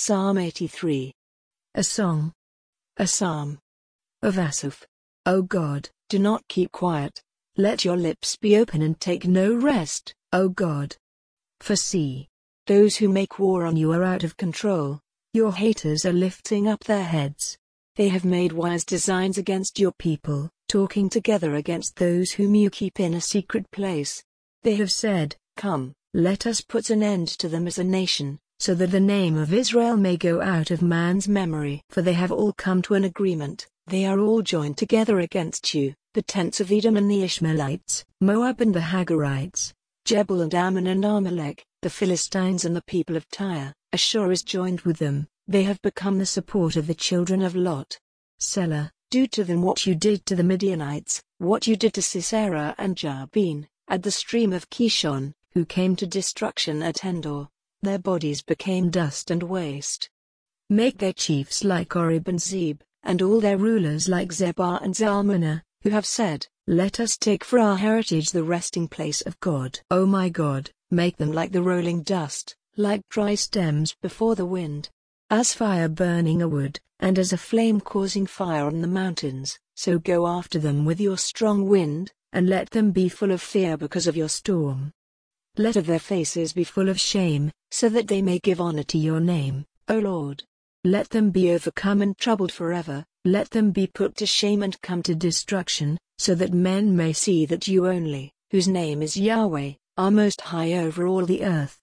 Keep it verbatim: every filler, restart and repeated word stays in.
Psalm eighty-three. A song. A psalm Of Asaph. O God, do not keep quiet. let your lips be open and take no rest, O God. For see, Those who make war on you are out of control. your haters are lifting up their heads. They have made wise designs against your people, talking together against those whom you keep in a secret place. They have said, Come, let us put an end to them as a nation, so that the name of Israel may go out of man's memory. For they have all come to an agreement. They are all joined together against you, the tents of Edom and the Ishmaelites, Moab and the Hagarites, Jebel and Ammon and Amalek, the Philistines and the people of Tyre. Ashur is joined with them. They have become the support of the children of Lot. Selah. Do to them what you did to the Midianites, what you did to Sisera and Jabin, at the stream of Kishon, who came to destruction at Endor. Their bodies became dust and waste. Make their chiefs like Oreb and Zeb, and all their rulers like Zebah and Zalmunna, who have said, let us take for our heritage the resting place of God. O my God, make them like the rolling dust, like dry stems before the wind. As fire burning a wood, and as a flame causing fire on the mountains, so go after them with your strong wind, and let them be full of fear because of your storm. Let of their faces be full of shame, so that they may give honor to your name, O Lord. Let them be overcome and troubled forever. Let them be put to shame and come to destruction, so that men may see that you only, whose name is Yahweh, are most high over all the earth.